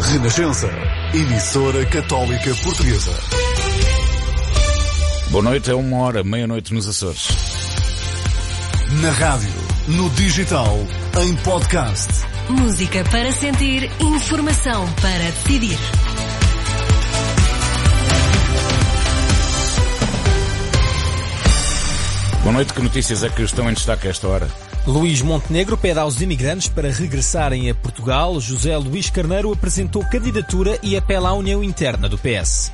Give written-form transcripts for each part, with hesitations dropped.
Renascença, emissora católica portuguesa. Boa noite, é 1h, meia-noite nos Açores. Na rádio, no digital, em podcast. Música para sentir, informação para decidir. Boa noite, que notícias é que estão em destaque a esta hora? Luís Montenegro pede aos imigrantes para regressarem a Portugal. José Luís Carneiro apresentou candidatura e apela à união interna do PS.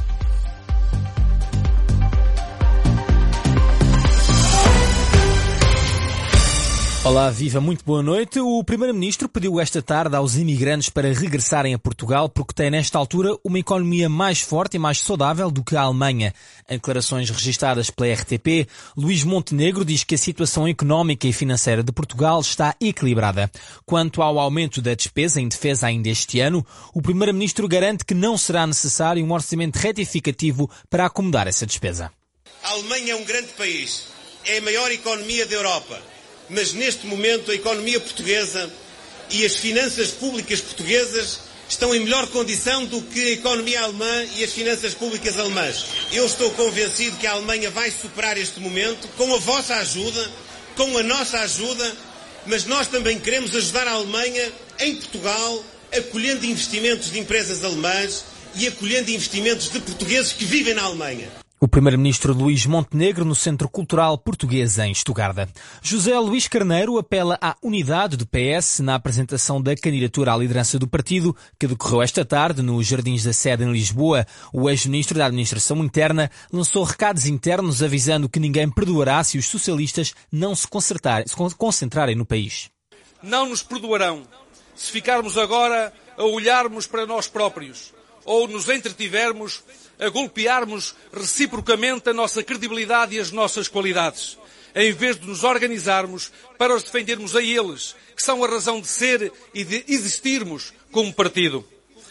Olá, viva, muito boa noite. O Primeiro-Ministro pediu esta tarde aos imigrantes para regressarem a Portugal porque tem nesta altura uma economia mais forte e mais saudável do que a Alemanha. Em declarações registadas pela RTP, Luís Montenegro diz que a situação económica e financeira de Portugal está equilibrada. Quanto ao aumento da despesa em defesa ainda este ano, o Primeiro-Ministro garante que não será necessário um orçamento retificativo para acomodar essa despesa. A Alemanha é um grande país, é a maior economia da Europa. Mas neste momento a economia portuguesa e as finanças públicas portuguesas estão em melhor condição do que a economia alemã e as finanças públicas alemãs. Eu estou convencido que a Alemanha vai superar este momento com a vossa ajuda, com a nossa ajuda, mas nós também queremos ajudar a Alemanha em Portugal, acolhendo investimentos de empresas alemãs e acolhendo investimentos de portugueses que vivem na Alemanha. O Primeiro-Ministro Luís Montenegro no Centro Cultural Português em Estugarda. José Luís Carneiro apela à unidade do PS na apresentação da candidatura à liderança do partido, que decorreu esta tarde nos Jardins da Sede em Lisboa. O ex-ministro da Administração Interna lançou recados internos avisando que ninguém perdoará se os socialistas não se concentrarem no país. Não nos perdoarão se ficarmos agora a olharmos para nós próprios ou nos entretivermos a golpearmos reciprocamente a nossa credibilidade e as nossas qualidades, em vez de nos organizarmos para os defendermos a eles, que são a razão de ser e de existirmos como partido.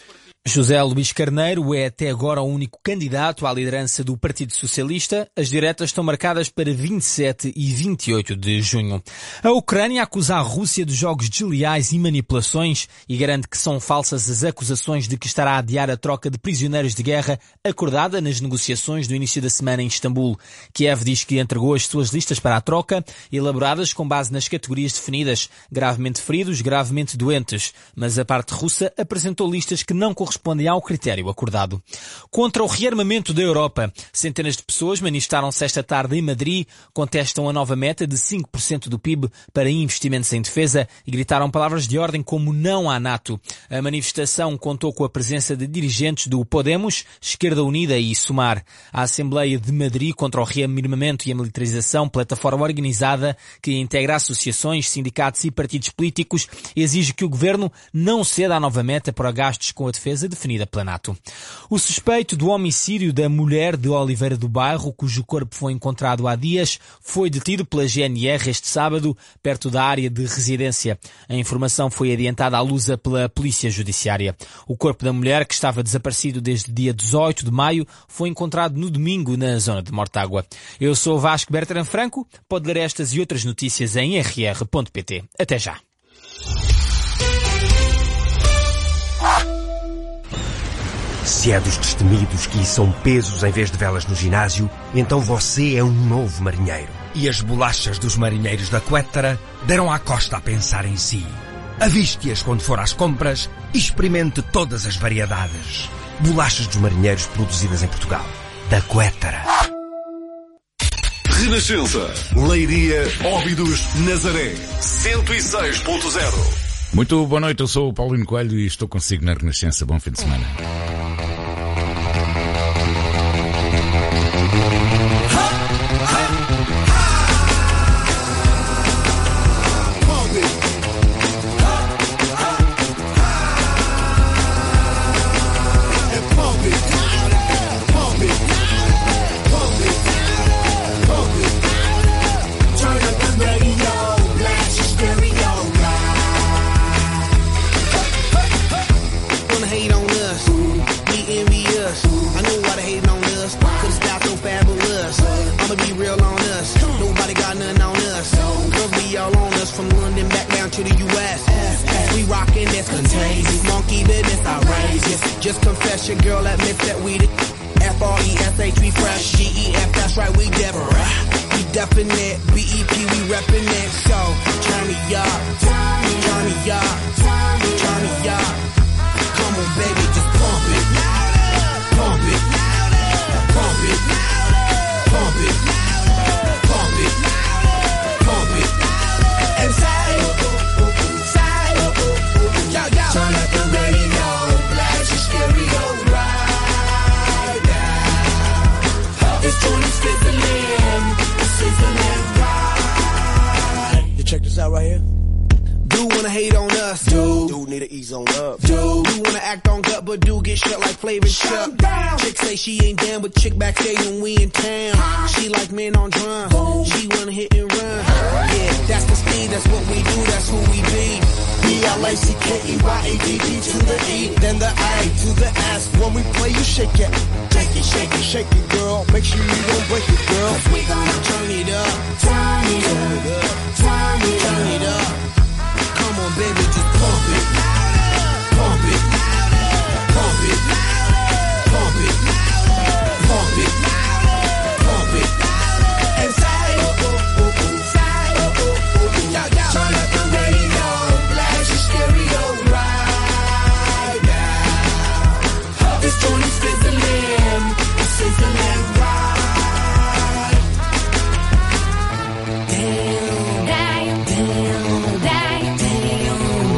José Luís Carneiro é até agora o único candidato à liderança do Partido Socialista. As diretas estão marcadas para 27 e 28 de junho. A Ucrânia acusa a Rússia de jogos desleais e manipulações e garante que são falsas as acusações de que estará a adiar a troca de prisioneiros de guerra acordada nas negociações do início da semana em Istambul. Kiev diz que entregou as suas listas para a troca, elaboradas com base nas categorias definidas, gravemente feridos, gravemente doentes, mas a parte russa apresentou listas que não correspondem ao critério acordado. Contra o rearmamento da Europa, centenas de pessoas manifestaram-se esta tarde em Madrid, contestam a nova meta de 5% do PIB para investimentos em defesa e gritaram palavras de ordem como não à NATO. A manifestação contou com a presença de dirigentes do Podemos, Esquerda Unida e Sumar. A Assembleia de Madrid contra o rearmamento e a militarização, plataforma organizada que integra associações, sindicatos e partidos políticos, exige que o governo não ceda à nova meta para gastos com a defesa definida pela NATO. O suspeito do homicídio da mulher de Oliveira do Bairro, cujo corpo foi encontrado há dias, foi detido pela GNR este sábado, perto da área de residência. A informação foi adiantada à Lusa pela Polícia Judiciária. O corpo da mulher, que estava desaparecido desde dia 18 de maio, foi encontrado no domingo na zona de Mortágua. Eu sou Vasco Bertrand Franco. Pode ler estas e outras notícias em rr.pt. Até já. Se é dos destemidos que são pesos em vez de velas no ginásio, então você é um novo marinheiro. E as bolachas dos marinheiros da Quettara deram à costa a pensar em si. Aviste-as quando for às compras e experimente todas as variedades. Bolachas dos marinheiros produzidas em Portugal. Da Quettara. Renascença, Leiria, Óbidos, Nazaré, 106.0. Muito boa noite, eu sou o Paulino Coelho e estou consigo na Renascença. Bom fim de semana. To the U.S. We rockin' this contagious monkey business, alright. Just confess your girl admits that we the F-R-E-S-H, we fresh. G-E-F, that's right, we Deborah. We definite, B-E-P, we reppin' it. So, turn me up, turn me up, turn me up. Come on, baby, just pump it. Pump it. Pump it. Pump it. Pump it. Pump it. And say, yo, yo. Turn up the radio, blast your stereo right now. It's Tony sizzling, sizzling right. You check this out right here. Do wanna hate on us, dude need to ease on up, dude. Do wanna act on gut, but do get shut like Flavor Chuck. Chick say she ain't down, but chick backstage when we in town. She like men on drum, she wanna hit and run. Yeah, that's the speed, that's what we do, that's who we be. B-L-A-C-K-E-Y-A-D-D to the E, then the I to the S. When we play, you shake it, shake it, shake it, shake it, girl. Make sure you don't break it, girl. 'Cause we gonna turn it up, turn it up, turn it up. Come on, baby, just pump it, pump it, pump it, pump it, pump it, pump it, and say, yo, yo. Turn up the radio, blast your stereo right now. It's Tony sizzling, sizzling right. Damn, damn, damn, damn.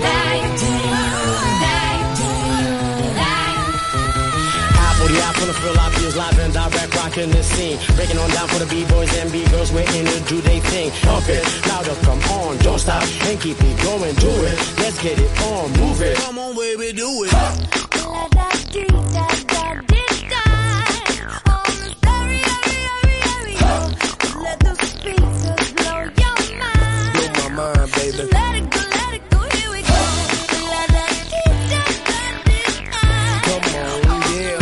Live and direct, rocking the scene. Breaking on down for the B-boys and B-girls, waiting to do their thing. Pump it, louder, come on, don't stop, and keep it going, do it. Let's get it on, move it. Come on, baby, do it. Let the speakers blow your mind. Blow my mind, baby. Let it go, here we go. Let that guitar cut this time. Come on, yeah.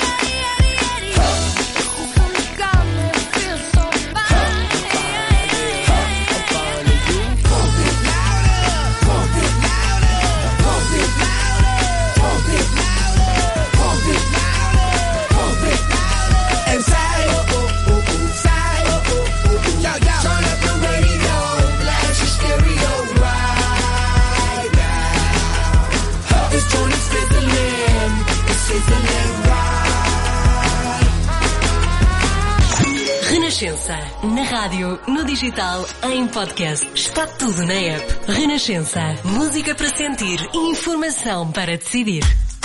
Renascença. Na rádio, no digital, em podcast. Está tudo na app. Renascença. Música para sentir e informação para decidir.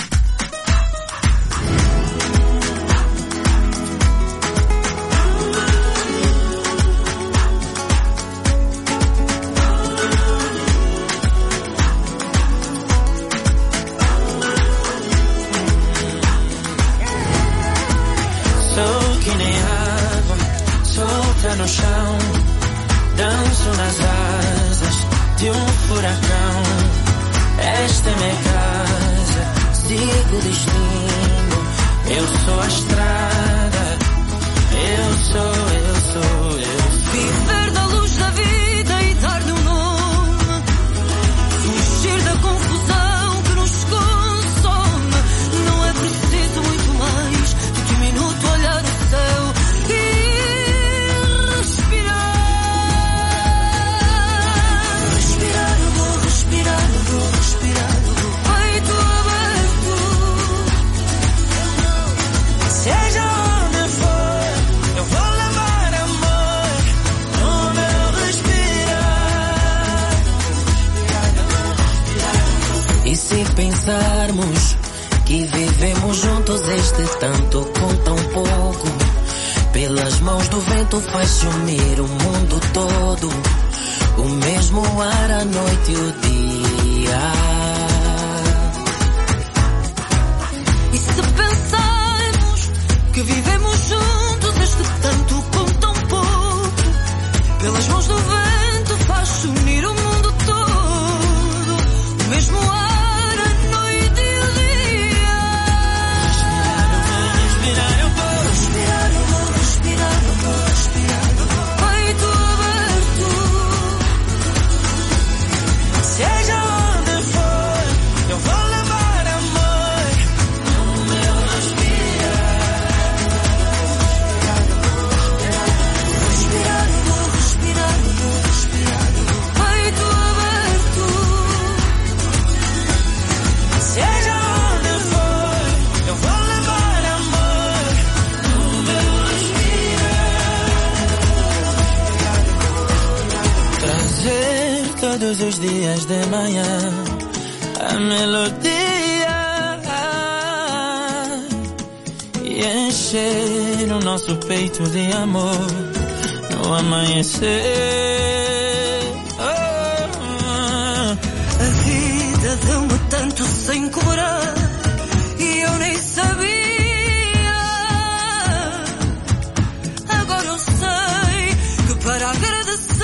No chão, danço nas asas de um furacão. Esta é minha casa, sigo o destino. Eu sou a estrada, eu sou. Viver da luz da vida e dar no nome. Fugir da confusão que nos consome. Não é preciso muito mais do que um minuto olhar o céu. Pensarmos que vivemos juntos este tanto com tão pouco. Pelas mãos do vento faz sumir o mundo todo. O mesmo ar, a noite e o dia. E se pensarmos que vivemos juntos este tanto com tão pouco. Pelas mãos do vento faz sumir o mundo todo. O mesmo ar. Seja onde for. todos os dias de manhã, a melodia e encher o nosso peito de amor no amanhecer. A vida deu-me tanto sem cobrar e eu nem sabia. Agora eu sei que para agradecer,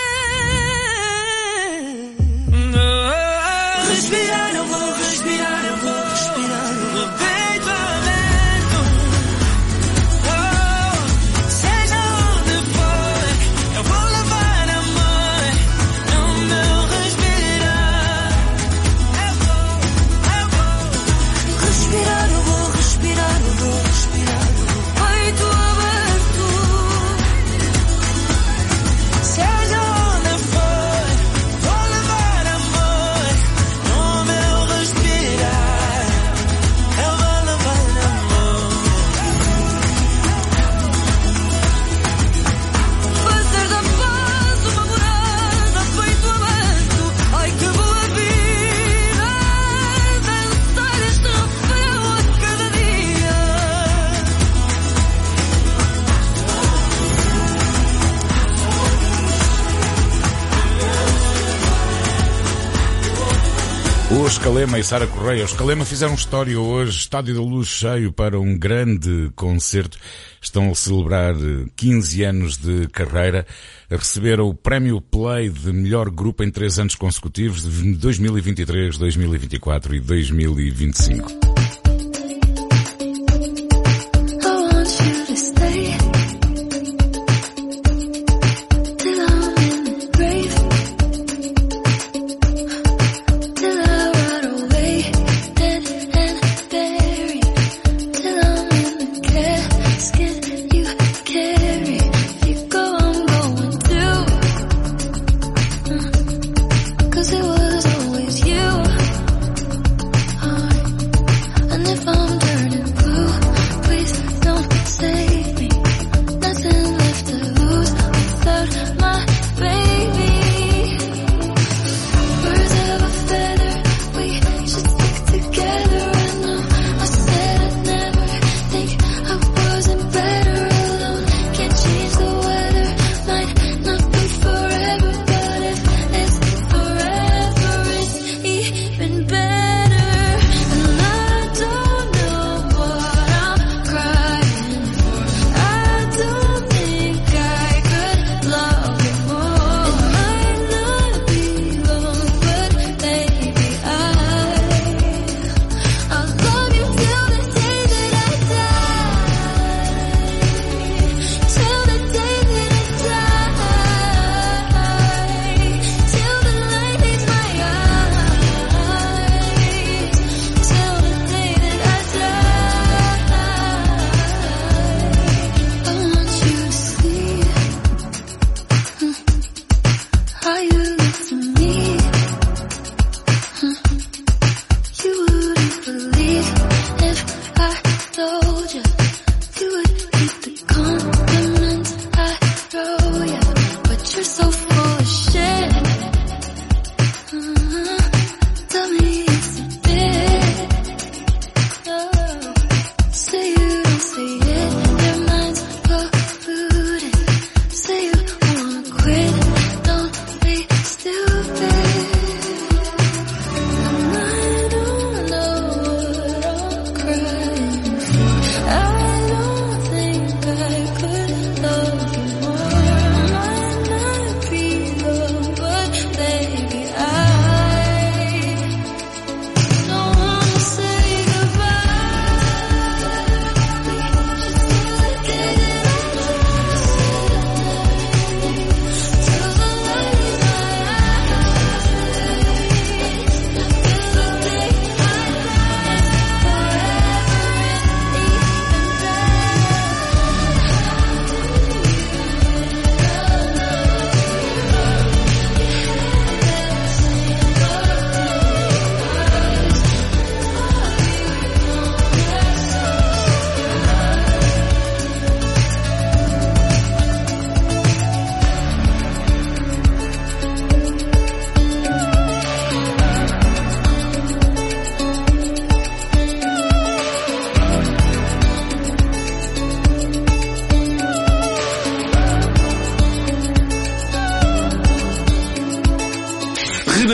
respirar, eu vou respirar, eu vou respirar. O peito aberto, seja onde for, eu vou levar amor no meu respirar. Eu vou respirar, eu vou respirar, eu vou respirar. O peito aberto, seja onde for, vou levar amor no meu respirar. Eu vou levar amor. Fazer da paz uma morada, peito aberto. Ai que boa vida, dançar este refrão a cada dia. Os Calema e Sara Correia. Os Calema fizeram história hoje, Estádio da Luz cheio para um grande concerto. Estão a celebrar 15 anos de carreira. Receberam o Prémio Play de melhor grupo em 3 anos consecutivos, de 2023, 2024 e 2025. I want you to stay till I'm in the grave, till I rot away dead and buried, till I'm in the casket you carry. If you go, I'm going too, 'cause it was always you.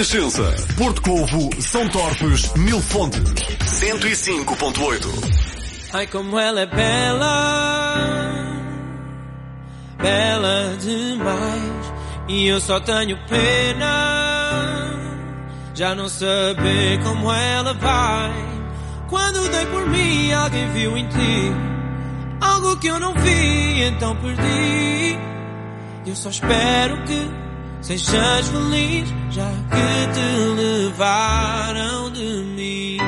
Renascença, Porto Covo, São Torpes, Mil Fontes, 105.8. Ai, como ela é bela, bela demais. E eu só tenho pena já não saber como ela vai. Quando dei por mim, alguém viu em ti algo que eu não vi, então perdi. Eu só espero que sejas feliz, já que te levaram de mim.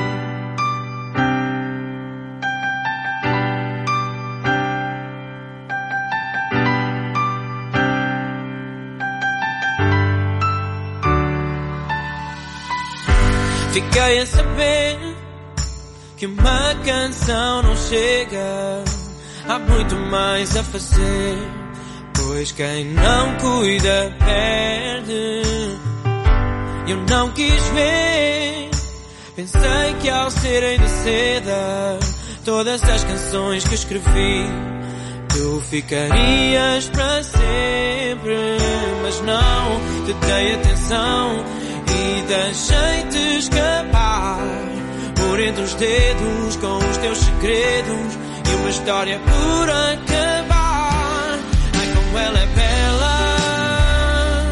Fiquei a saber que uma canção não chega, há muito mais a fazer, pois quem não cuida perde. Eu não quis ver, pensei que ao serem de seda todas as canções que escrevi tu ficarias para sempre, mas não te dei atenção e deixei-te escapar por entre os dedos com os teus segredos e uma história por acabar. Ai, como ela é bela,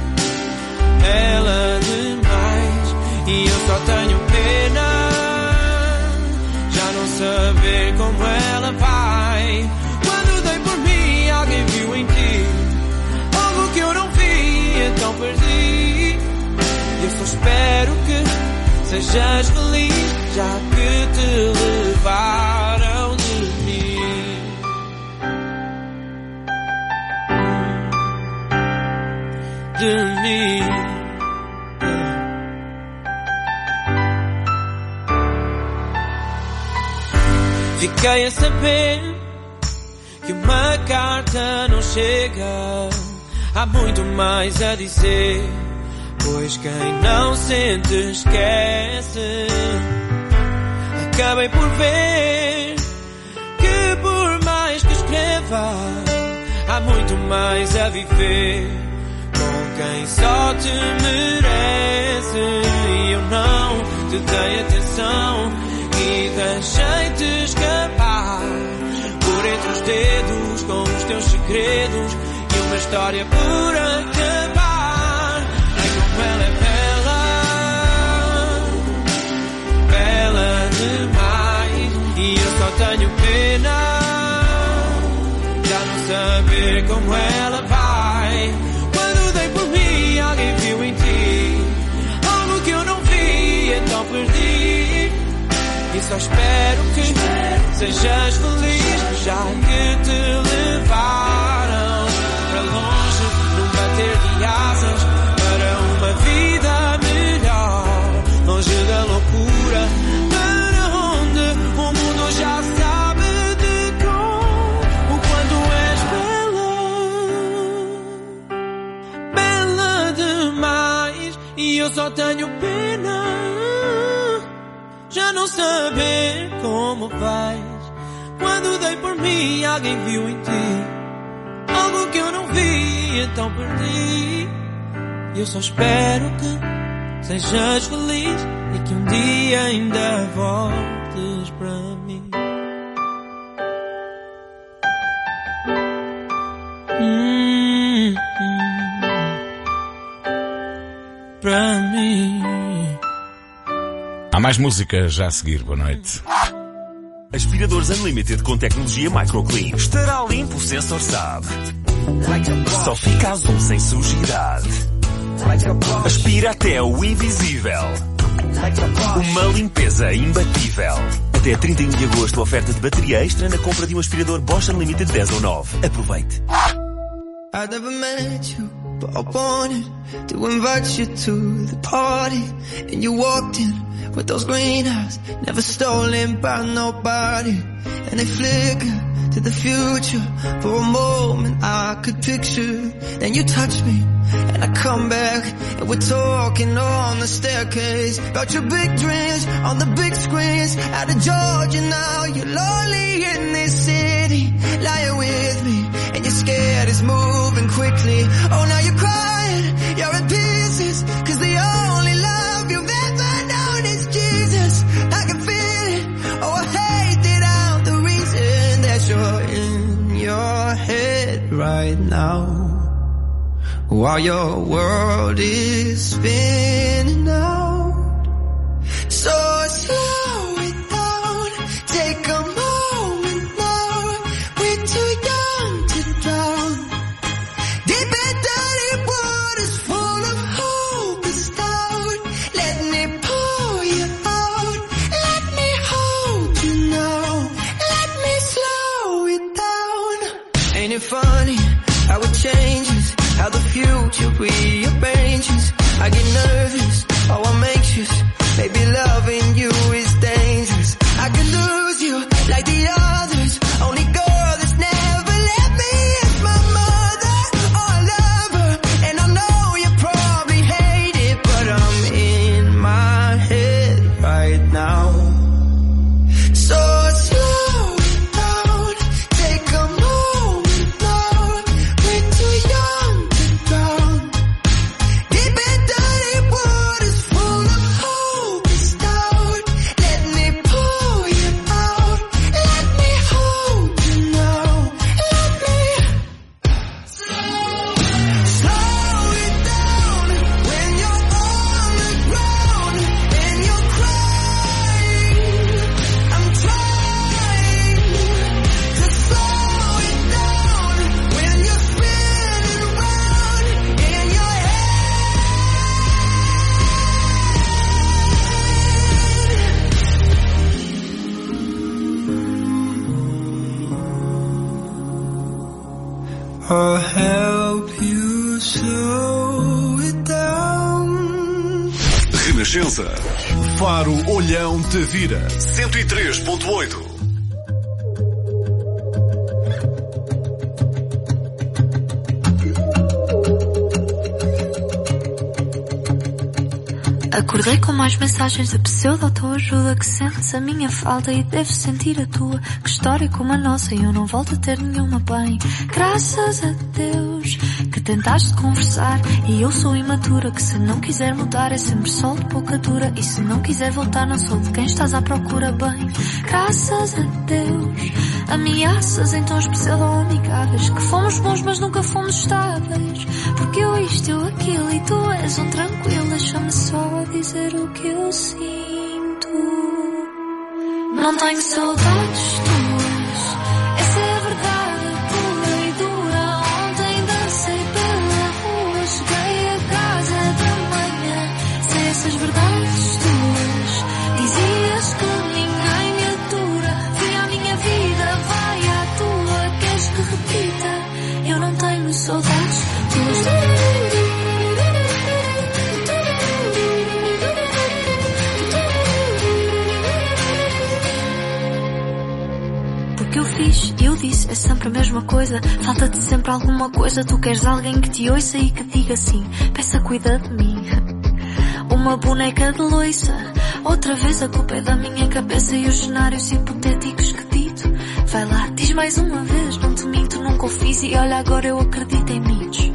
bela demais. E eu só tenho pena já não saber como ela vai. Quando dei por mim, alguém viu em ti algo que eu não vi, então perdi. Eu só espero que sejas feliz, já que te levaram de mim. De mim. Fiquei a saber que uma carta não chega, há muito mais a dizer, pois quem não sente esquece. Acabei por ver que por mais que escreva há muito mais a viver com quem só te merece. E eu não te dei atenção e deixei-te escapar por entre os dedos com os teus segredos e uma história por acabar. Ai, como ela é bela, bela demais. E eu só tenho pena já não saber como ela vai. Quando dei por mim, alguém viu em ti algo que eu não vi, então perdi. E só espero que sejas feliz, já que te levaram para longe, num bater de asas, para uma vida melhor, longe da loucura, para onde o mundo já sabe de cor o quanto és bela, bela demais. E eu só tenho pena já não saber como vais. Quando dei por mim, alguém viu em ti algo que eu não vi, então perdi. E eu só espero que sejas feliz e que um dia ainda voltes para mim. Para mim. Há mais música já a seguir, boa noite. Aspiradores Unlimited com tecnologia MicroClean. Estará limpo, o sensor sabe. Só fica azul sem sujidade. Aspira até o invisível. Uma limpeza imbatível. Até 31 de agosto, oferta de bateria extra na compra de um aspirador Bosch Unlimited 10 ou 9. Aproveite. I never met you, but I wanted to invite you to the party. And you walked in with those green eyes, never stolen by nobody. And they flicker to the future. For a moment I could picture. Then you touch me and I come back, and we're talking on the staircase about your big dreams on the big screens. Out of Georgia now, you're lonely in this city, lying with me, and you're scared it's moving quickly. Oh, now you're crying, you're in pieces, 'cause the only right now, while your world is spinning out. So slow it down, take a moment now. We're too young to drown. Deep and dirty waters full of hope is down. Let me pull you out. Let me hold you now. Let me slow it down. Ain't it funny how it changes, how the future rearranges? I get nervous, oh I'm anxious. Maybe loving you is dangerous. I could lose you like the others. Only girl that's never let me is my mother or a lover. And I know you probably hate it, but I'm in my head right now. So slow it down, take a moment now. We're too young to drown. Deep and dirty waters full of hope is down. Let me pull you out. Let me hold you now. Let me slow it down when you're on the ground and you're crying. I'm trying to slow it down when you're spinning round in your head. I'll help you slow it down. Renascença. Faro Olhão Tavira. 103.8. Acordei com mais mensagens de pseudo-autoajuda. Que sentes a minha falta e deves sentir a tua. Que história como a nossa e eu não volto a ter nenhuma bem. Graças a Deus que tentaste conversar. E eu sou imatura, que se não quiser mudar é sempre sol de pouca dura. E se não quiser voltar não sou de quem estás à procura bem. Graças a Deus, ameaças em tons pseudo-amigáveis. Que fomos bons mas nunca fomos estáveis. Porque eu isto, eu aquilo e tu és um tranquilo. Deixa-me só dizer o que eu sinto. Não tenho saudades tuas, essa é a verdade pura e dura. Ontem dancei pela rua, cheguei a casa da manhã. Sem essas verdades tuas, dizias que ninguém me atura. Fui à minha vida, vai à tua. Queres que repita? Eu não tenho saudades tuas. Eu disse, é sempre a mesma coisa. Falta-te sempre alguma coisa. Tu queres alguém que te ouça e que diga assim: peça, cuida de mim. Uma boneca de loiça. Outra vez a culpa é da minha cabeça e os cenários hipotéticos que dito. Vai lá, diz mais uma vez, não te minto, nunca o fiz. E olha, agora eu acredito em mitos.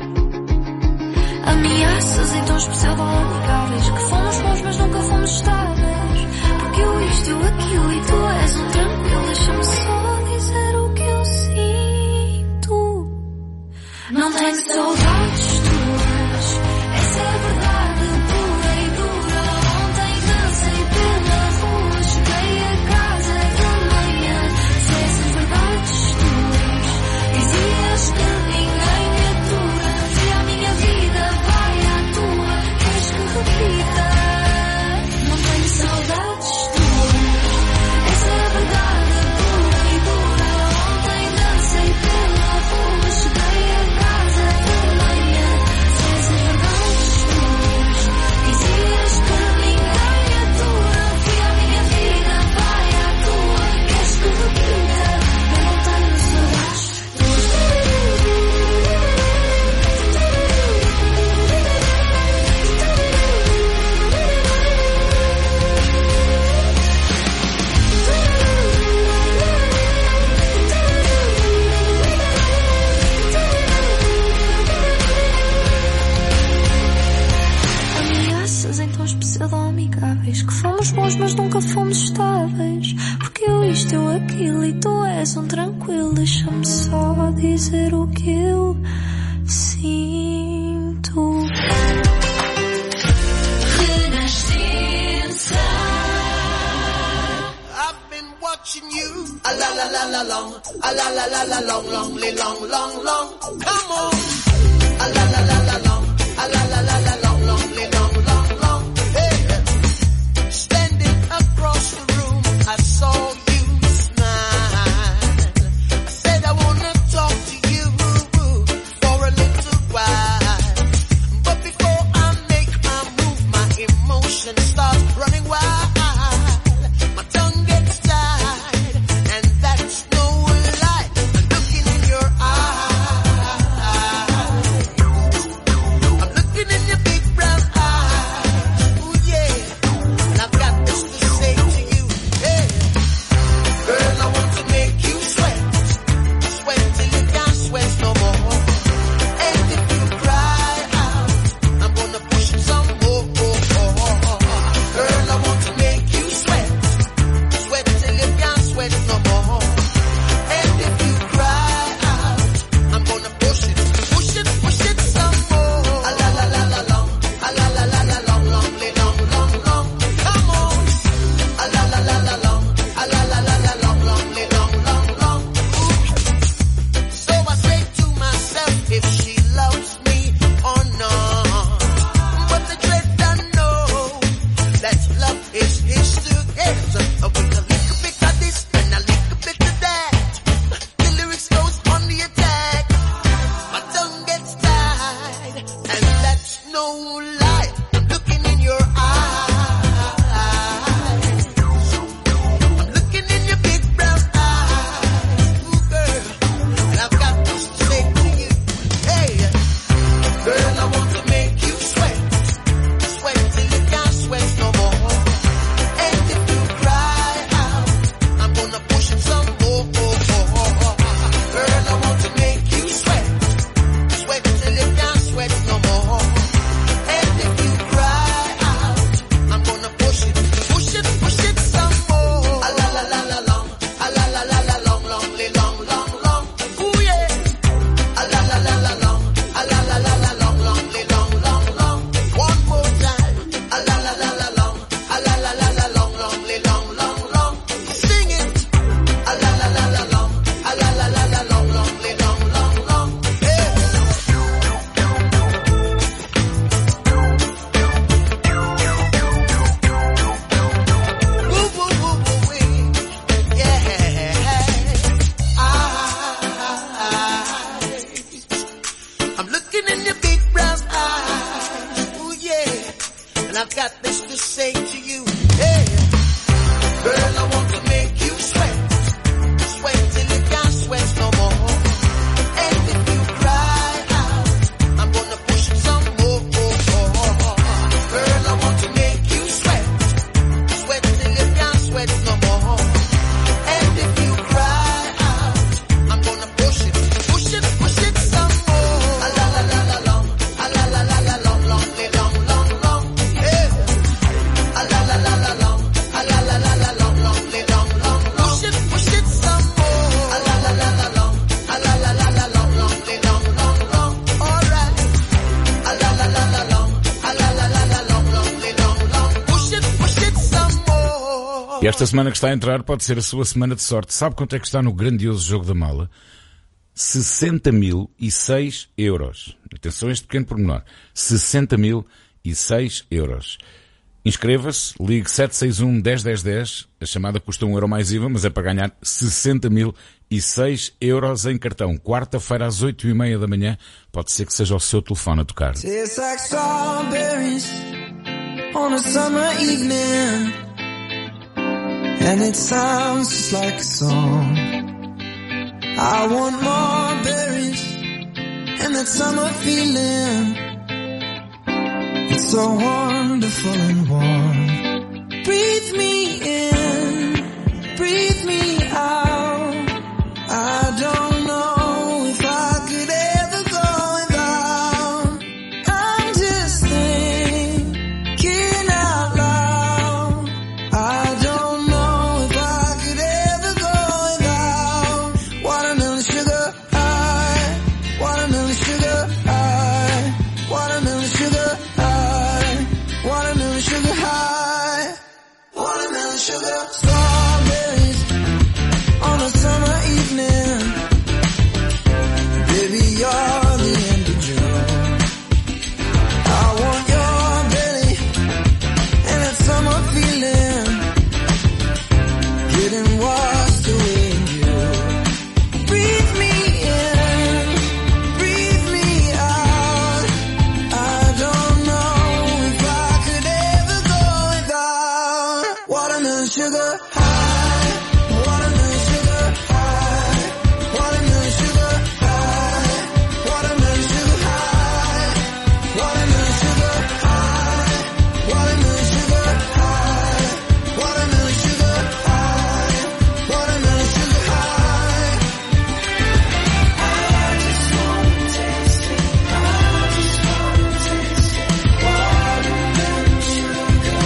Ameaças em tons pseudo-amigáveis. Que fomos bons mas nunca fomos estáveis. Porque eu isto, eu aquilo e tu és um tranquilo. Deixa-me só dizer o que eu sinto. Não tenho saudades tuas, essa é a verdade pura e dura. Ontem dancei pela rua, cheguei a casa de manhã. Se essas verdades tuas, dizias que ninguém me atura. Se a minha vida vai à tua, queres que repita? Não tenho saudades tuas, isto, eu aquilo e tu és um tranquilo. Deixa-me só dizer o que eu sinto. Renascença. I've been watching you, a la la la la long, a la la la la long, long, long, long, long. Come on, a la la la la long, a la la la la long, long, long, long, long. Hey, standing across the room, I saw you smile. I said I wanna talk to you for a little while, but before I make my move, my emotions start running wild. My tongue gets tied, and that's no lie. I'm looking in your eyes. I'm looking in your big brown eyes. Ooh yeah, and I've got this to say to you. Hey, girl, I want to make you sweat, sweat till you can't sweat no more. And if you cry out, I'm gonna push it some more. Girl, I want to make you sweat, sweat till you can't sweat no more. And if you cry out, I'm gonna push it some more. A la la la la long, a la la la la long, long, long, long, long. Come on, a la la la la long, a la la la la long, long, long, long, long. So I say to myself, if she loves me or not. But the dread I know that love is his together. With a little bit of this and a little bit of that, the lyrics goes on the attack. My tongue gets tied, and that's no lie. I'm looking in your eyes. I'm looking in your big brown eyes. Ooh, girl, and I've got this to say to you. Hey, girl, I want to make you sweat, sweat till you can't sweat no more. And if you cry out, I'm gonna push it some more. Girl, I want to make you sweat, sweat till you can't sweat no more. And if you cry out, I'm gonna push it some more. A la la la la long, a la la la la long, long, long, long, long. Ooh yeah. A la la la la long, a la la la la long, long, long, long, long. One more time. A la la la la long, a la la la la long, long, long, long, long. Sing it. A la la la la long, a la la la la long, long, long, long, long. Yeah. Woo woo woo woo wee. Yeah. I'm looking in your big brown eyes. Ooh yeah. And I've got this to say to you. Hey, girl, I want to make you sweat, sweat till you can't sweat no more. And if you cry out, I'm gonna push it some more. Girl, I want to make you sweat, sweat till you can't sweat no more. And if you cry out, I'm gonna push it some more. A la la la la long, a la la la la long, long, long, long, long. Yeah. A la la la la long, a la la la la long, long, long, long, long. Push it some more. A la la la la long, a la la la la long, long, long, long, long. All right. A la la la la long, a la la la la long, long, long, long. Push it some more. E esta semana que está a entrar pode ser a sua semana de sorte. Sabe quanto é que está no grandioso jogo da mala? 60.006 euros. Atenção a este pequeno pormenor. 60.006 euros. Inscreva-se, ligue 761-101010. A chamada custa €1 mais IVA, mas é para ganhar 60.006 euros em cartão. Quarta-feira às 8h30 da manhã. Pode ser que seja o seu telefone a tocar. Tastes like strawberries on a summer evening, and it sounds just like a song. I want more berries and that summer feeling. It's so wonderful and warm. Breathe me in, breathe me out. I don't know if I could ever go without. I'm just thinking out loud. I don't know if I could ever didn't wash away you. Breathe me in, breathe me out. I don't know if I could ever go without watermelon sugar high, watermelon sugar high, watermelon sugar high, watermelon sugar high, watermelon sugar high, watermelon sugar high, watermelon sugar high, watermelon sugar high. I just wanna taste it, I just wanna taste it, watermelon sugar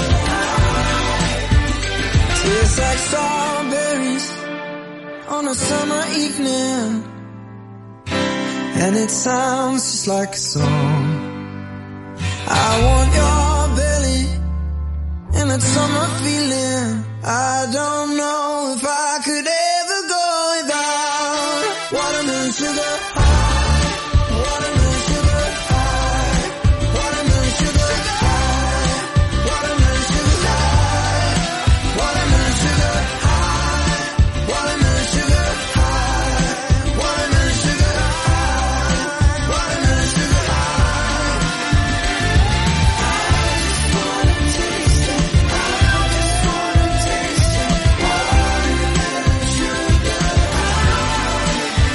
high. Tastes like strawberries on a summer evening, and it sounds just like a song. I want your belly and that summer feeling. I don't know if I could ever go without watermelon sugar high, watermelon sugar high, watermelon sugar high, watermelon sugar high, watermelon sugar high, watermelon sugar high, watermelon sugar high, watermelon sugar high. I just wanna taste it, I just wanna taste it, watermelon sugar high.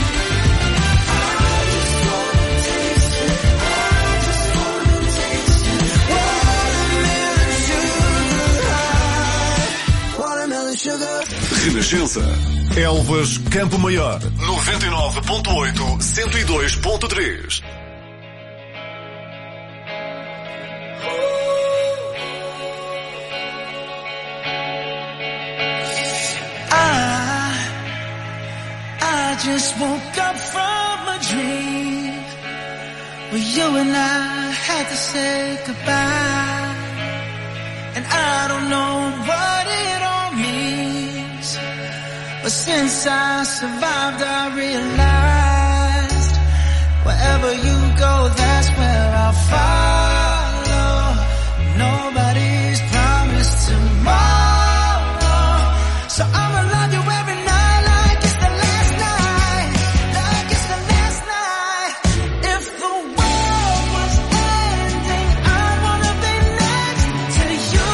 I just wanna taste it, I just wanna taste it, watermelon sugar high, watermelon sugar. Renascença. Elvas Campo Maior. 99.8, 102.3. I just woke up from a dream where you and I had to say goodbye, and I don't know what it all means, but since I survived I realized wherever you go, that's where I'll follow. Nobody's promised tomorrow, so I'ma love you every night like it's the last night, like it's the last night. If the world was ending, I wanna be next to you.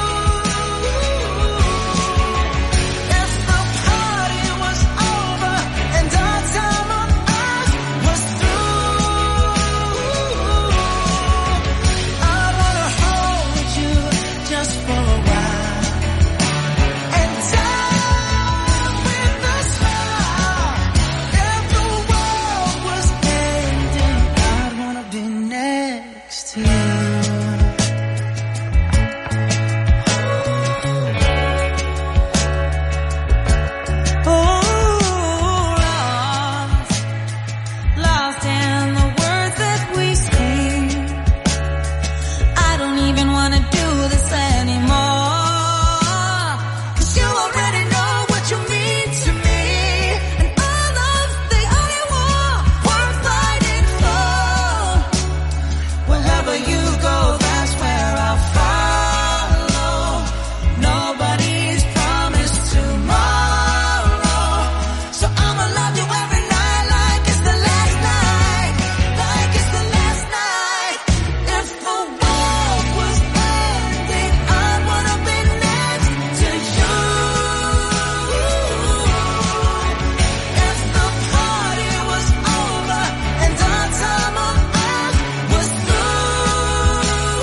If the party was over and our time on earth was through, I wanna hold you just for a while and die with a smile. If the world was ending, I'd wanna be next to you. Lost in the words that we speak. I don't even wanna do this anymore, 'cause you already know what you mean to me, and our love's the only war worth fighting for. Wherever you go, that's where I'll follow. Nobody's promised tomorrow, so I'ma love you every night like it's the last night, like it's the last night. If the world was ending, I'd wanna be next to you. If the party was over and our time on earth was through,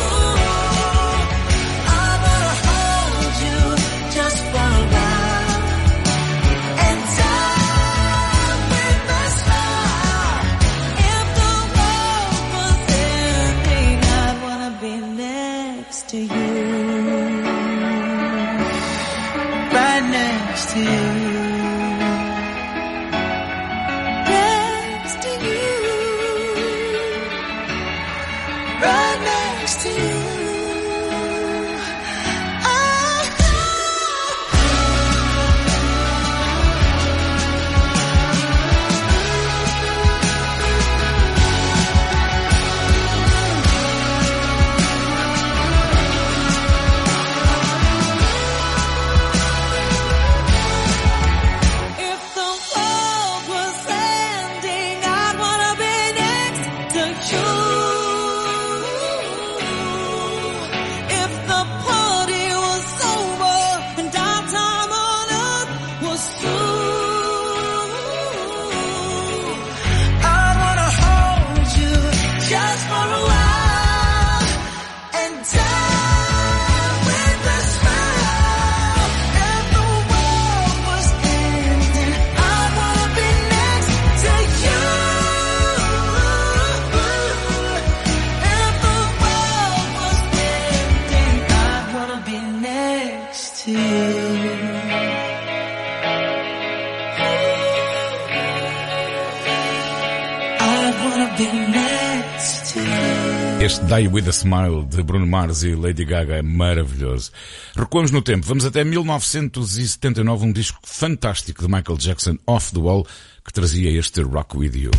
I wanna hold you just for a while and die with a smile. If the world was ending, I'd wanna be next to you, right next to you, next to you, right next to you. be next to you. Este Die With A Smile de Bruno Mars e Lady Gaga é maravilhoso. Recuamos no tempo, vamos até 1979, um disco fantástico de Michael Jackson, Off The Wall, que trazia este Rock With You.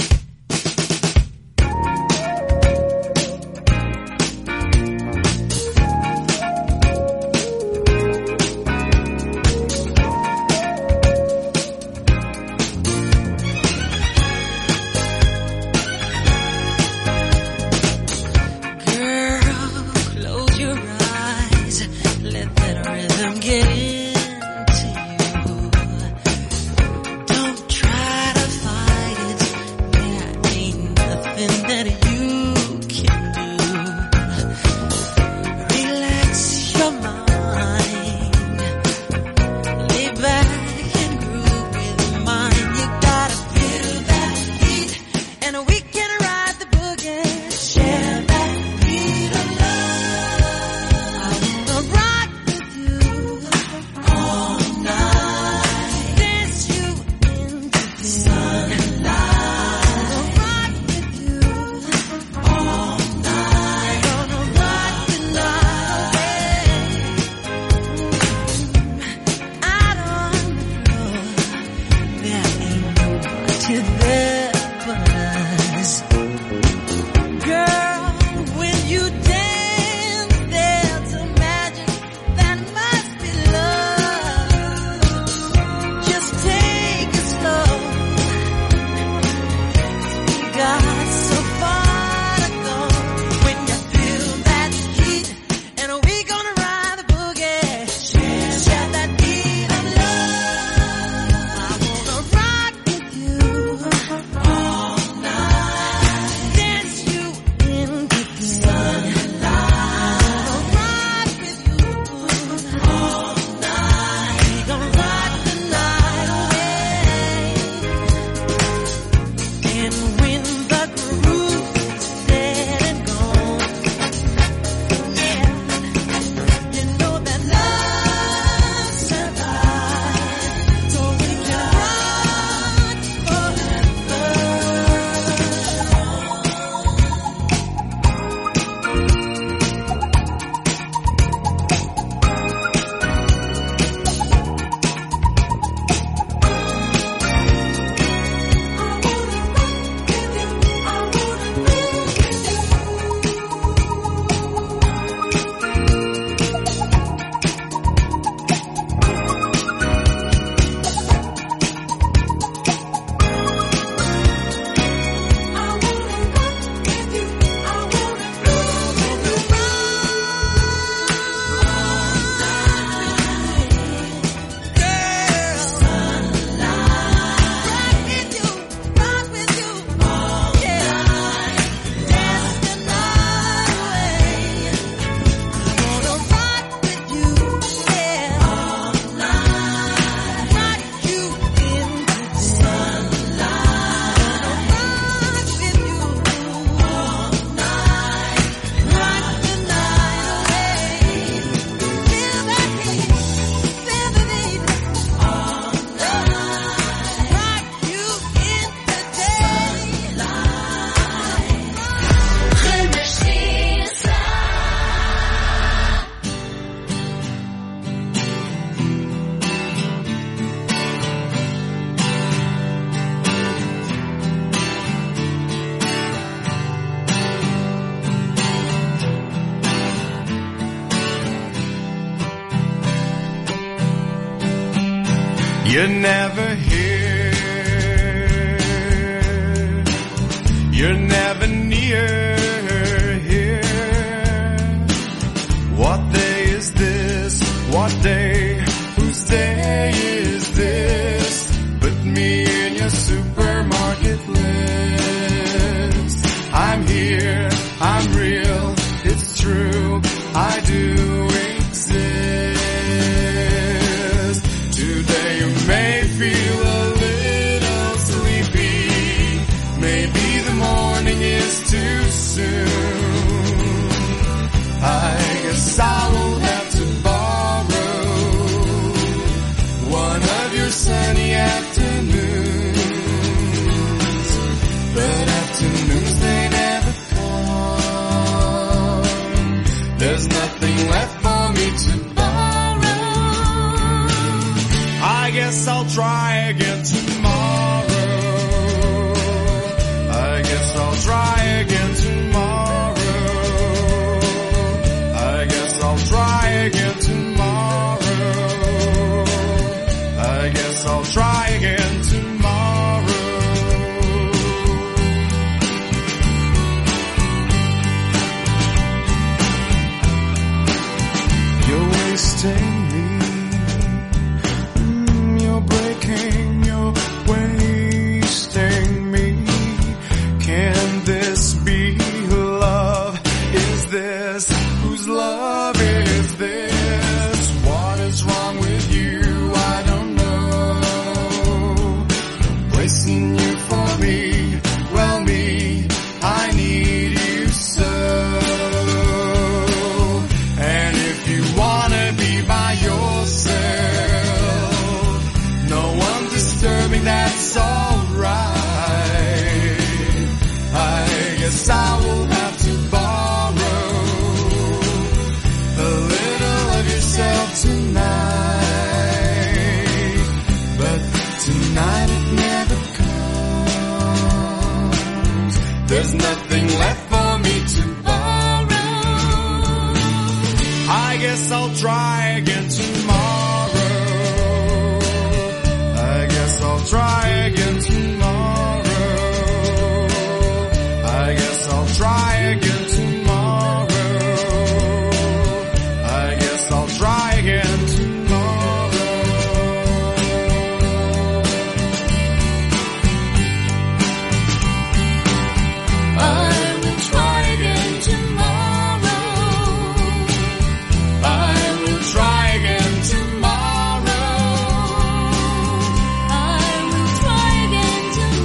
You're never here. You're never near here. What day is this? What day? Whose day is this? Put me in your supermarket list. I'm here. I'm real. It's true. I do exist. Today you may feel a little sleepy. Maybe the morning is too soon. I guess I will have to borrow one of your sunny afternoons. But afternoons I guess I'll try again tomorrow. I guess I'll try again tomorrow. I guess I'll try again tomorrow. I guess I'll try again tomorrow. You're wasting me. You're breaking, you're wasting me. Can this be love? Is this whose love is this? What is wrong with you? I don't know. Embracing you for me, well me, I need you so. And if you wanna be by yourself, no one disturbing, that's alright. I guess I will have to borrow a little of yourself tonight. But tonight it never comes. There's nothing left for me to borrow. I guess I'll try again tomorrow. I guess I'll try again tomorrow. I guess I'll try again tomorrow. I guess I'll try again tomorrow. I will try again tomorrow. I will try again tomorrow. I will try again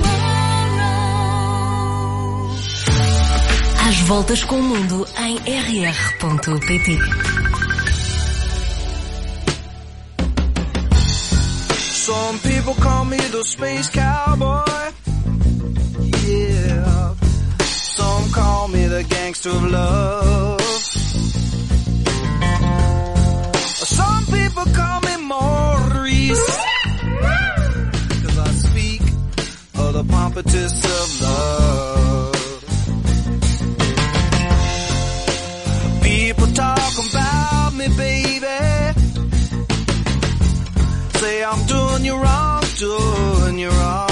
tomorrow. Às voltas com o mundo em rr.pt. Some people call me the space cowboy. Yeah. Some call me the gangster of love. Some people call me Maurice. 'Cause I speak of the pompatus of love. People talk about me, baby. Say I'm doing you wrong, doing you wrong.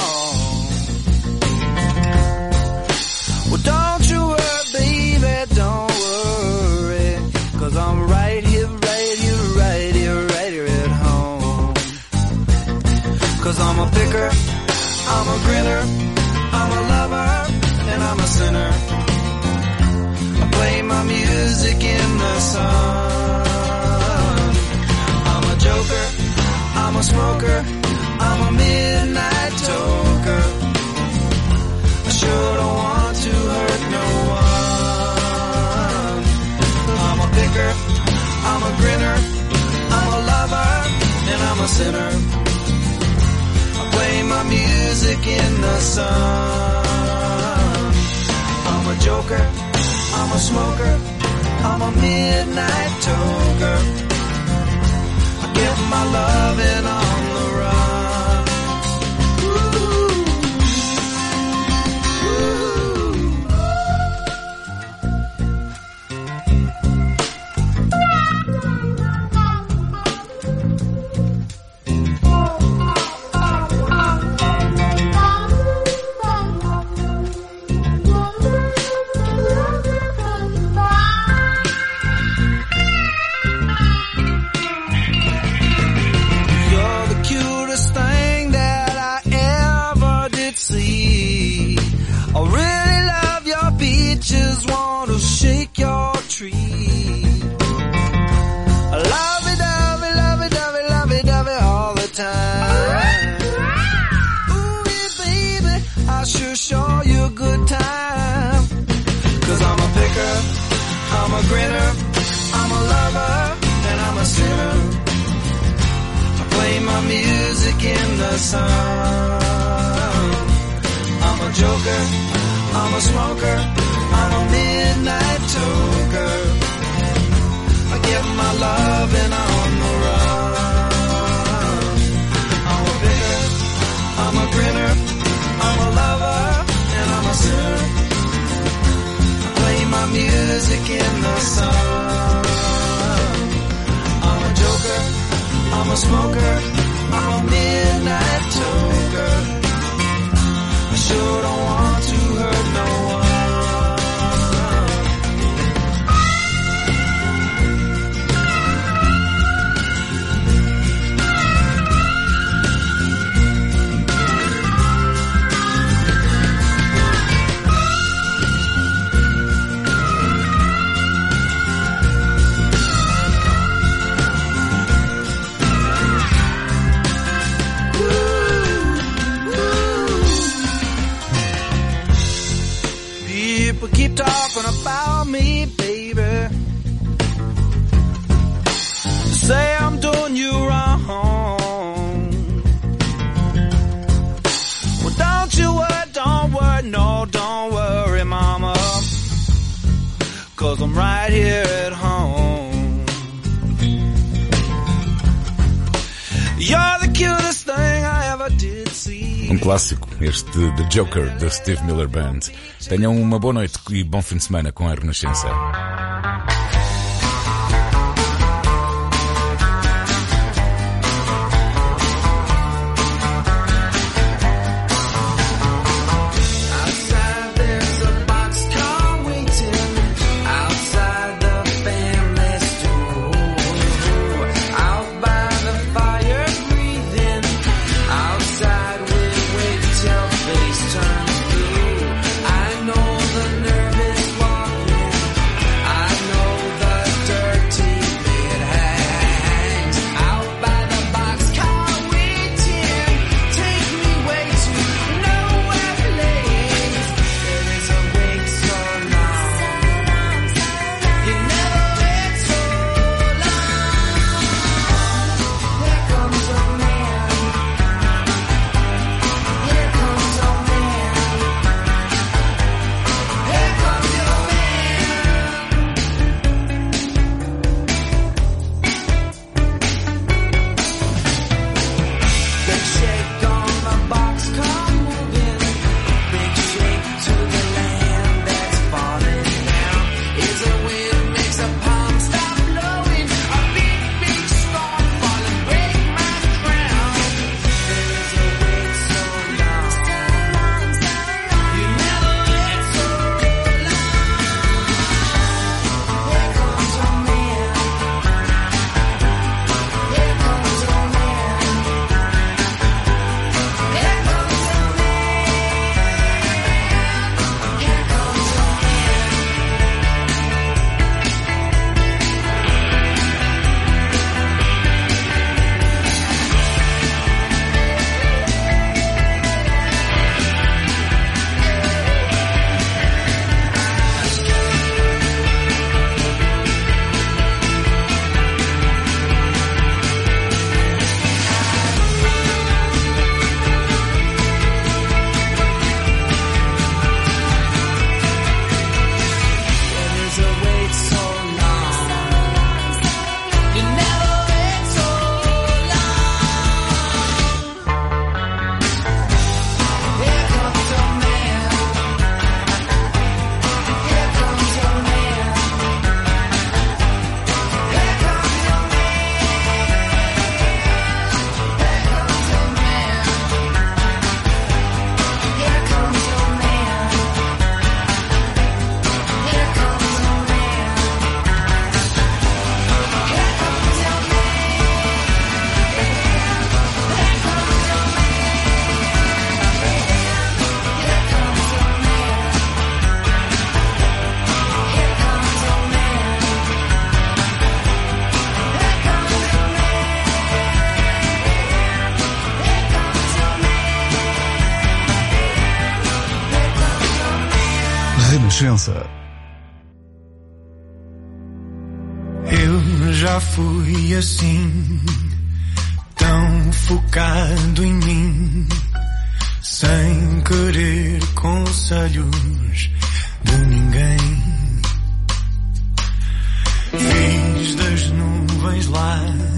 Well, don't you worry, baby, don't worry. 'Cause I'm right here, right here, right here, right here at home. 'Cause I'm a picker, I'm a grinner, I'm a lover, and I'm a sinner. I play my music in the sun. I'm a joker, I'm a smoker, I'm a midnight toker. I sure don't want to hurt no one. I'm a picker, I'm a grinner, I'm a lover, and I'm a sinner. I play my music in the sun. I'm a joker, I'm a smoker, I'm a midnight toker. I get my loving on the run. You're the cutest thing that I ever did see. I really love your beaches, want to shake your tree. Lovey dovey, lovey dovey, lovey dovey all the time. Ooh, yeah, baby, I sure show you a good time. 'Cause I'm a picker, I'm a grinner, I'm a lover, and I'm a sinner. I play my music in the sun. I'm a joker, I'm a smoker, I'm a midnight toker. I get my loving on the run. right here at home. You're the cutest thing I ever did see. Um clássico, este The Joker, da Steve Miller Band. Tenham uma boa noite e bom fim de semana com a Renascença. Renascença. Eu já fui assim, tão focado em mim, sem querer conselhos de ninguém. Fiz das nuvens lá,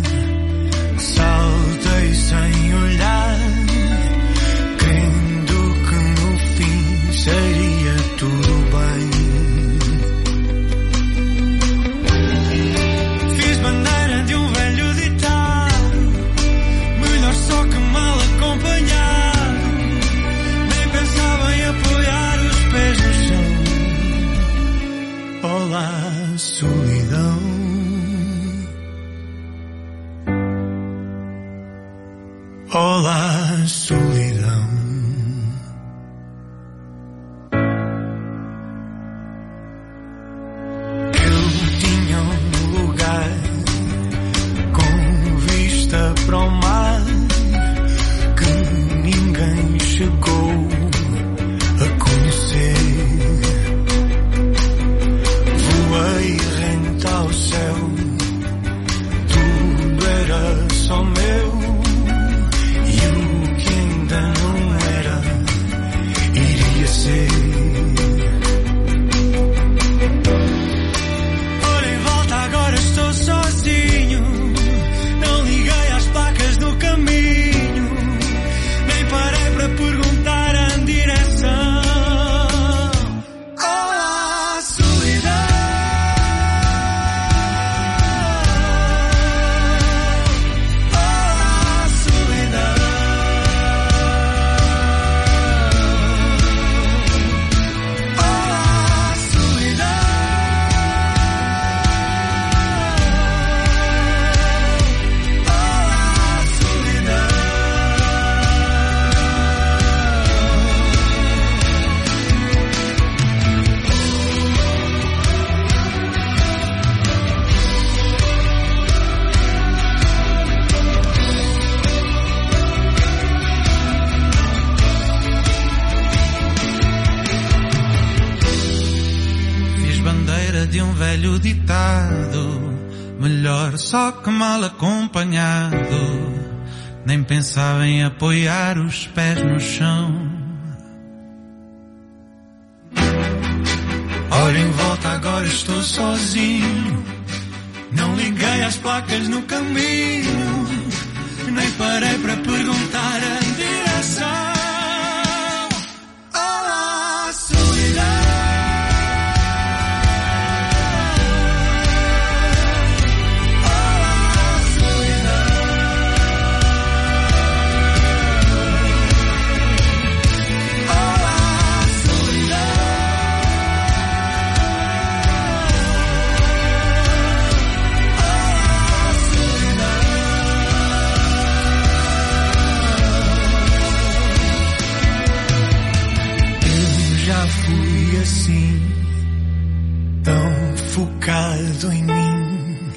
saltei sem olhar, crendo que no fim seria tudo bem. Fiz bandeira de um velho ditado, melhor só que mal acompanhado, nem pensava em apoiar os pés no chão. Olá, solidão. Olá, solidão. Eu tinha um lugar com vista para o mar que ninguém chegou a conhecer. Voei rente ao céu, tudo era só meu. E o que ainda não velho ditado: melhor só que mal acompanhado. Nem pensava em apoiar os pés no chão. Olha em volta, agora estou sozinho. Não liguei às placas no caminho, nem parei para perguntar a direção. Olá, solidão. Assim, tão focado em mim,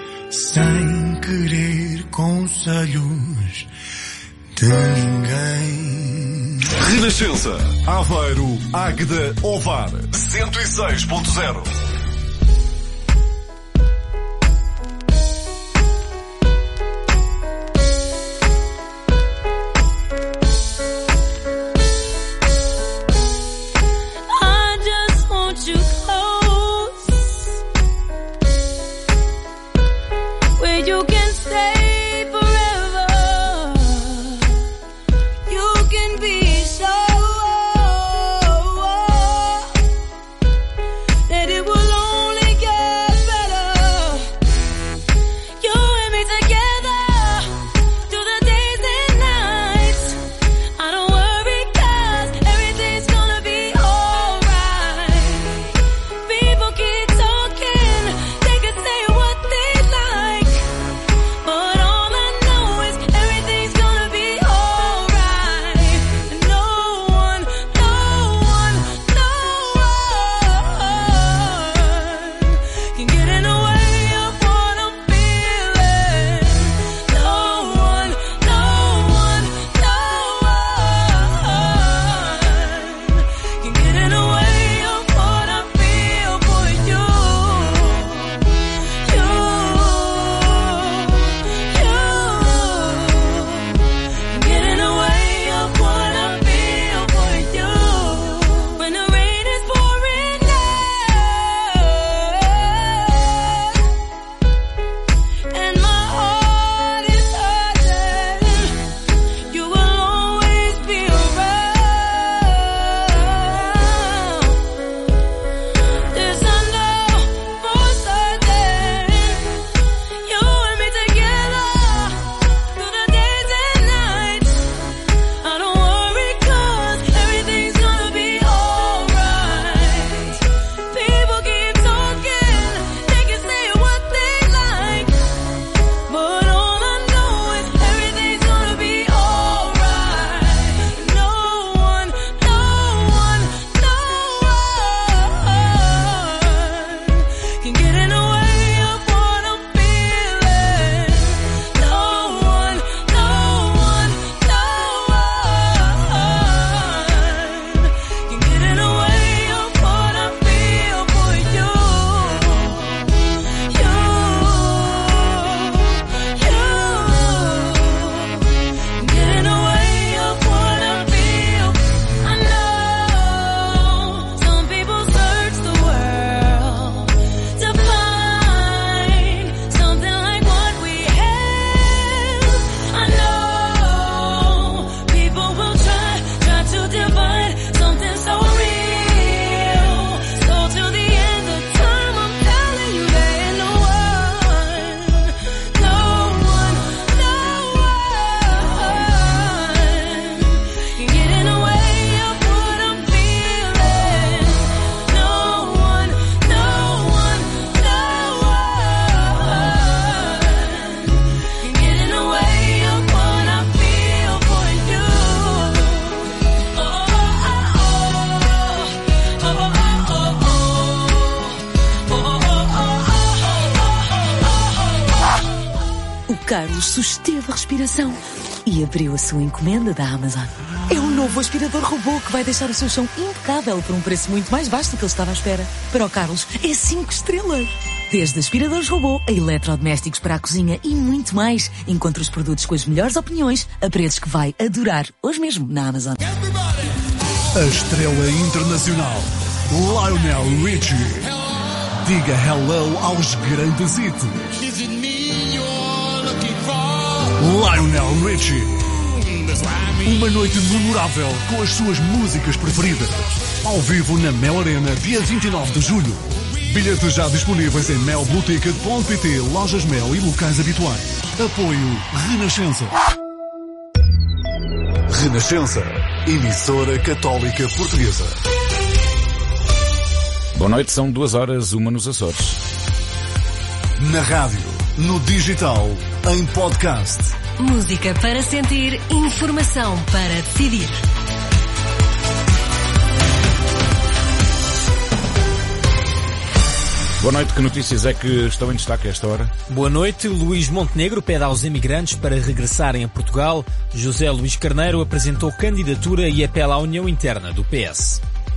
sem querer conselhos de ninguém. Renascença, Aveiro, Águeda, Ovar, 106.0. Carlos susteve a respiração e abriu a sua encomenda da Amazon. É o novo aspirador robô que vai deixar o seu chão impecável por um preço muito mais baixo do que ele estava à espera. Para o Carlos, é 5 estrelas. Desde aspiradores robô a eletrodomésticos para a cozinha e muito mais. Encontre os produtos com as melhores opiniões a preços que vai adorar. Hoje mesmo na Amazon. A estrela internacional, Lionel Richie. Diga hello aos grandes hits. Lionel Richie. Uma noite memorável com as suas músicas preferidas. Ao vivo na Mel Arena, dia 29 de julho. Bilhetes já disponíveis em melblueticket.pt, lojas Mel e locais habituais. Apoio Renascença. Renascença, emissora católica portuguesa. Boa noite, são 2h, 1 nos Açores. Na rádio, no digital, em podcast. Música para sentir, informação para decidir. Boa noite, que notícias é que estão em destaque a esta hora? Boa noite, Luís Montenegro pede aos imigrantes para regressarem a Portugal. José Luís Carneiro apresentou candidatura e apela à união interna do PS.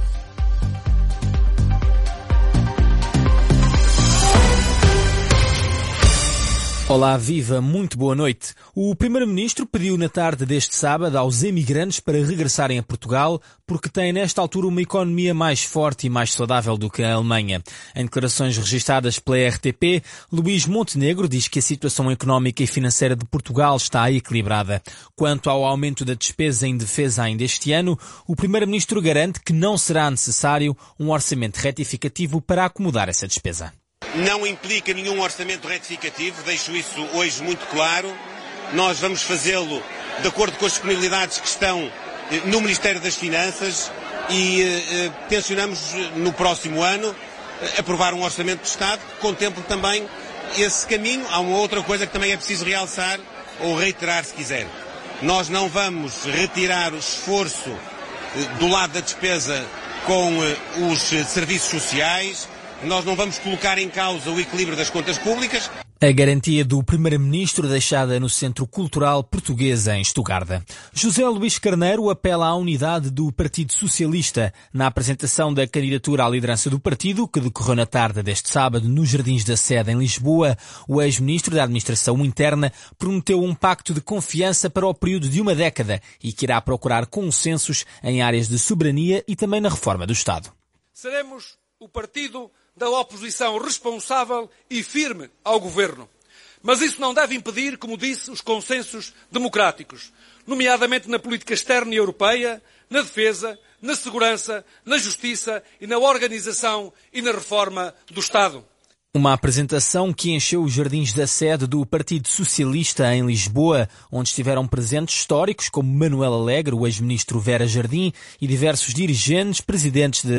Olá, viva, muito boa noite. O Primeiro-Ministro pediu na tarde deste sábado aos emigrantes para regressarem a Portugal porque tem nesta altura uma economia mais forte e mais saudável do que a Alemanha. Em declarações registadas pela RTP, Luís Montenegro diz que a situação económica e financeira de Portugal está equilibrada. Quanto ao aumento da despesa em defesa ainda este ano, o Primeiro-Ministro garante que não será necessário um orçamento retificativo para acomodar essa despesa. Não implica nenhum orçamento retificativo, deixo isso hoje muito claro. Nós vamos fazê-lo de acordo com as disponibilidades que estão no Ministério das Finanças e tencionamos no próximo ano aprovar um orçamento de Estado que contemple também esse caminho. Há uma outra coisa que também é preciso realçar ou reiterar, se quiser. Nós não vamos retirar o esforço do lado da despesa com os serviços sociais. Nós não vamos colocar em causa o equilíbrio das contas públicas. A garantia do Primeiro-Ministro deixada no Centro Cultural Português em Estugarda. José Luís Carneiro apela à unidade do Partido Socialista. Na apresentação da candidatura à liderança do partido, que decorreu na tarde deste sábado nos Jardins da Sede em Lisboa, o ex-ministro da Administração Interna prometeu um pacto de confiança para o período de uma década e que irá procurar consensos em áreas de soberania e também na reforma do Estado. Seremos o partido da oposição responsável e firme ao governo. Mas isso não deve impedir, como disse, os consensos democráticos, nomeadamente na política externa e europeia, na defesa, na segurança, na justiça e na organização e na reforma do Estado. Uma apresentação que encheu os Jardins da Sede do Partido Socialista em Lisboa, onde estiveram presentes históricos como Manuel Alegre, o ex-ministro Vera Jardim e diversos dirigentes, presidentes de